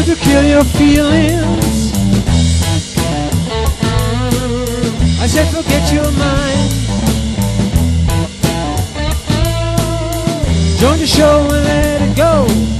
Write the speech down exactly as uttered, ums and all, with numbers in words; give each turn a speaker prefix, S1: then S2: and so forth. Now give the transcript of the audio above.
S1: to kill your feelings. I said forget your mind. Join the show and let it go.